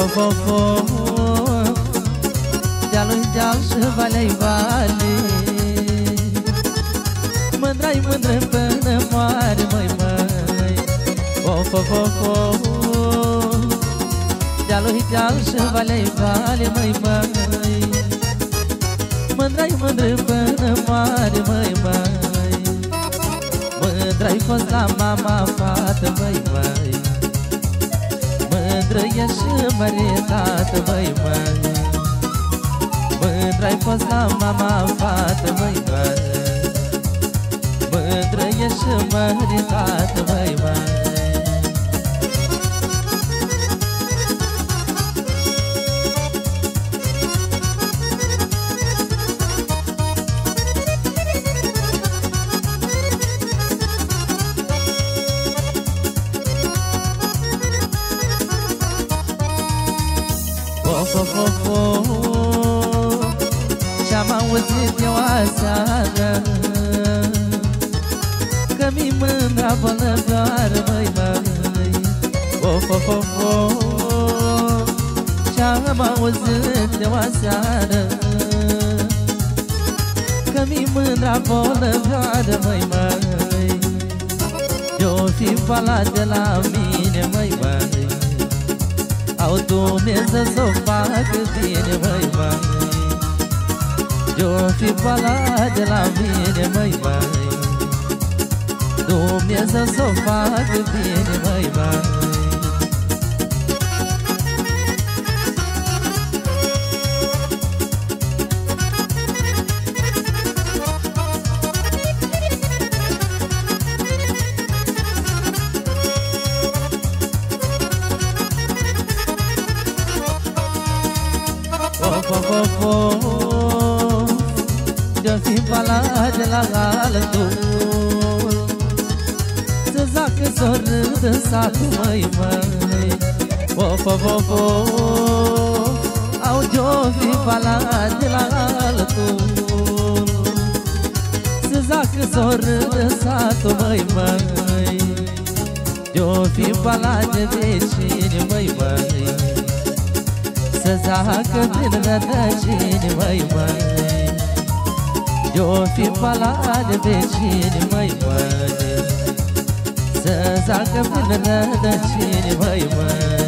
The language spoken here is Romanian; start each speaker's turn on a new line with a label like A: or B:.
A: of, of, of, dealul-i deal și valea-i vale. Mândra-i mândră până moare, măi, măi. Of, of, of, of, dealul-i deal și valea-i vale, măi, măi. Mândra-i mândră până moare, măi, măi. Mândra-i fost la mama fată, măi, măi. Mândră e și măritată, măi, măi. Mândră-i fost la mama fată, măi, măi. Mândră e și măritată, măi, măi. Of, of, of, of, ce-am auzit eu aseară, că mi-i mândra bolnăvioară, măi, măi. Of, of, of, of, ce-am auzit eu aseară, că mi-i mândra bolnăvioară, măi, măi. Eu fi balat de la mine, măi, măi. Au Dumnezeu s-o facă bine, măi, măi. Eu fi balat de la mine, măi, măi. Dumnezeu s-o facă bine, măi, măi. Of, of, of, of, de-o fi balat de la altul, să zacă s-o râdă satul, măi, măi. Of, of, of, of, au de-o fi balat de la altul, să zacă s-o râdă satul, măi, măi. De-o fi balat de vecini, măi, măi. Să zacă prin rădăcini, măi, măi. De-o fi balat de vecini, măi, măi. Să zacă prin rădăcini, măi, măi.